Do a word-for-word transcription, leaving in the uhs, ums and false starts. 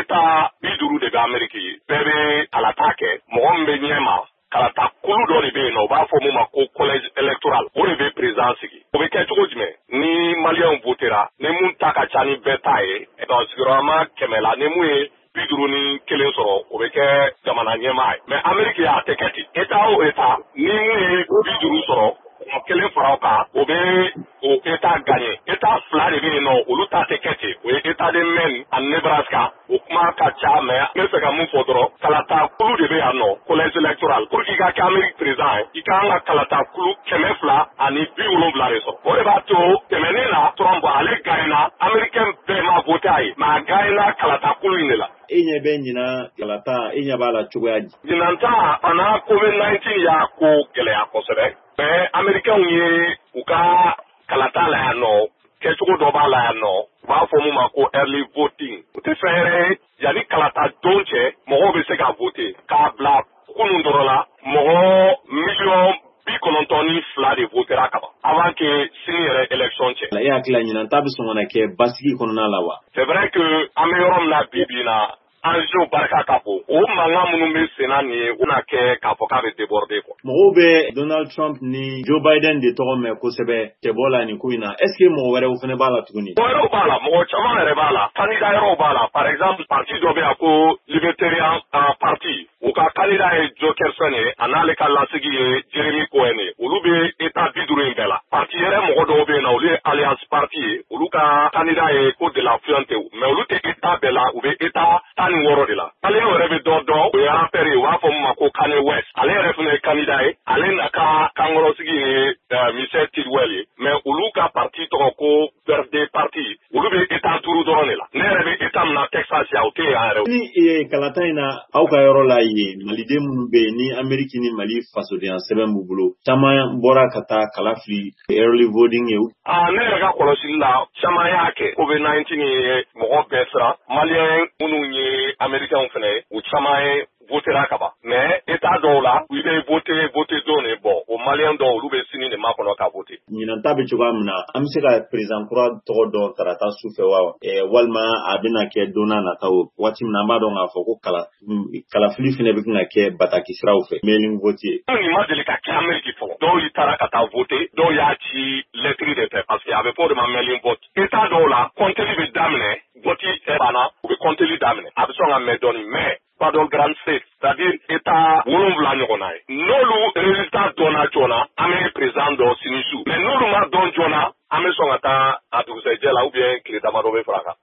Eta biduru de Ameriki, bebe alatake, Mohambe Nyema, Kalata Kulu Doribe, no Bafomuma College Electoral, Uribe Presansiki. Obeke Tujme, ni Malian Votera, Nemuntaka Chani Betae, et dans Sirama Kemela, Nemue, biduru ni kelen sɔrɔ o bɛ kɛ jamana ɲɛmaa ye mais Amérique y'a tɛ kɛ ten état o état ni mun ye biduru sɔrɔ kelen fara o kan o bɛ o état gagné état fila de bɛ yen nɔ olu ta tɛ kɛ ten o ye état de Maine ani Nebraska o kuma ka ca mais n bɛ fɛ ka mun fɔ dɔrɔn kalata kulu de bɛ yan nɔ collège électoral pour que i ka kɛ Amérique président ye i kan ka kalata kulu kɛmɛ fila ani bi wolonwula de sɔrɔ o de b'a to tɛmɛnen na Trump ale gagné na Américain bɛɛ ma voté a ye mais a gagné na kalata kulu in de la. E ɲɛ bɛ ɲina kalata e ɲɛ b'a la cogoya di. Ɲinanta a na covid nineteen y'a ko gɛlɛya kosɛbɛ mais Américains ye u ka kalata la yan nɔ kɛcogo dɔ b'a la yan nɔ u b'a fɔ mun ma ko early voting u tɛ fɛn yɛrɛ yanni kalata don cɛ mɔgɔw bɛ se ka voter k'a bila kunun dɔrɔn la mɔgɔ miliyɔn bi kɔnɔntɔn ni fila de votera ka ban avant que sini yɛrɛ élection cɛ. E hakili la ɲinanta bɛ sɔn ka na kɛ basigi kɔnɔna la wa. C'est vrai que an bɛ yɔrɔ min na bi bi in na enjeu barika ka bon o mankan minnu bɛ sen na nin ye o na kɛ k'a fɔ k'a bɛ déborder quoi. Mɔgɔw bɛ Donald Trump ni Joe Biden de tɔgɔ mɛn kosɛbɛ tɛbɔ la nin ko in na est ce que mɔgɔ wɛrɛw fana b'a la tuguni. Mɔgɔ wɛrɛw b'a la mɔgɔ caman yɛrɛ b'a la candidat yɛrɛw b'a la par exemple parti dɔ bɛ yan ko Libertarian parti u ka candidat ye Joe Kerson ye a n'ale ka lasigi ye Jeremy Cohen ye olu bɛ état bi duuru in bɛɛ la parti yɛrɛ mɔgɔ dɔw bɛ yen na olu ye Alliance parti ye olu ka candidat ye ko de la Fuente mais olu tɛ état bɛɛ la u bɛ état tan ni wɔɔrɔ de la. Ale yɛrɛ bɛ dɔ dɔn o ye rappeur ye u b'a fɔ mun ma ko Kanye West ale yɛrɛ fana ye candidat ye ale na ka kankɔrɔsigi ye Michel Tidwell ye mais olu ka parti tɔgɔ ko Verde parti olu bɛ état duuru dɔrɔn de la ne yɛrɛ bɛ état min na Texas yan o tɛ yan yɛrɛ. Ni kalata in na aw ka yɔrɔ la yen maliden minnu bɛ yen ni Amérique ni Mali fasodenya sɛbɛn b'u bolo caman bɔra ka taa kala fili early voting ye. Ah ne yɛrɛ ka kɔlɔsili la caman y'a kɛ covid nineteen ye mɔgɔ bɛɛ siran maliyɛn minnu ye Américains fana ye u caman ye votera ka ban mais état dɔw la u bɛ voter voter don de bɔ o maliyɛn dɔw olu bɛ sini de makɔnɔ ka voter. Ɲinanta bɛ cogoya min na an bɛ se ka président kura tɔgɔ dɔn tarata su fɛ wa walima a bɛna kɛ don n'a nataw waati min na an b'a dɔn k'a fɔ ko kala kalafili fana bɛ ka kɛ bataki siraw fɛ mailing vote ye. Nin ma deli ka kɛ Amérique fɔlɔ dɔw y'i taara ka taa voter dɔw y'a ci lettre de fɛ parce que a bɛ fɔ o de ma mailing vote état dɔw la compteli bɛ daminɛ vote banna u bɛ compteli daminɛ a bɛ sɔn ka mɛn dɔɔnin mais pas de grande fête